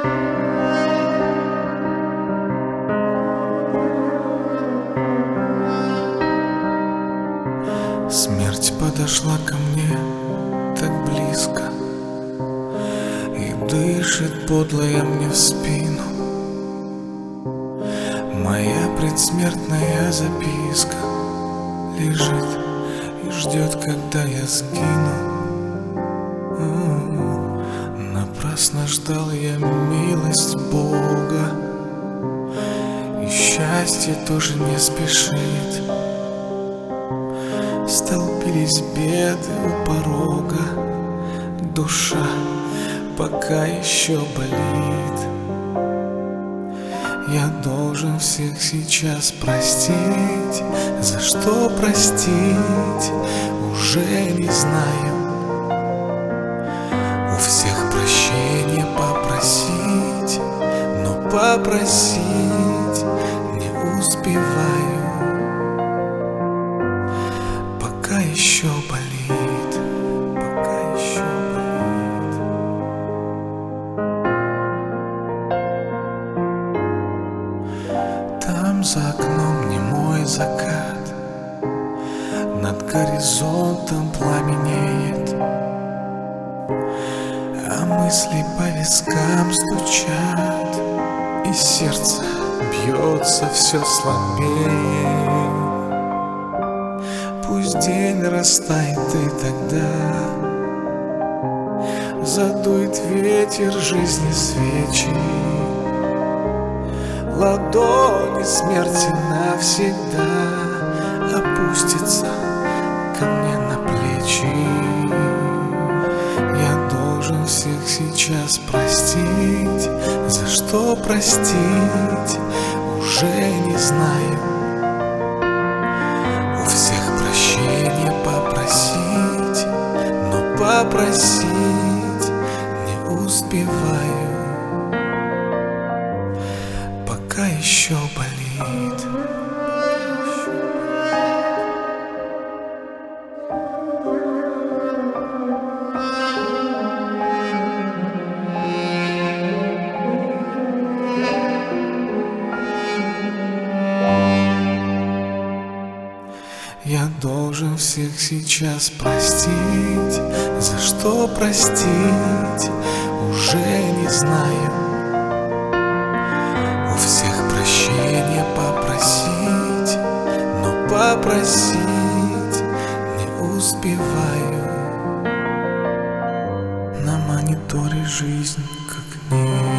Смерть подошла ко мне так близко и дышит подлая мне в спину. Моя предсмертная записка лежит и ждет, когда я сгину. Напрасно ждал я милость Бога, и счастье тоже не спешит. Столпились беды у порога, душа пока еще болит. Я должен всех сейчас простить. За что простить, уже не знаю. У всех прощения попросить, но попросить не успеваю. Пока еще болит, пока еще болит. Там за окном немой закат, над горизонтом пламенеет, а мысли по вискам стучат, и сердце бьется все слабее. Пусть день растает, и тогда задует ветер жизни свечи. Ладони смерти навсегда опустится ко мне на плечи. Я должен всех сейчас простить. За что простить, уже не знаю. У всех прощения попросить, но попросить не успеваю. Пока еще болит. Я должен всех сейчас простить. За что простить, уже не знаю. У всех прощения попросить, но попросить не успеваю. На мониторе жизнь как не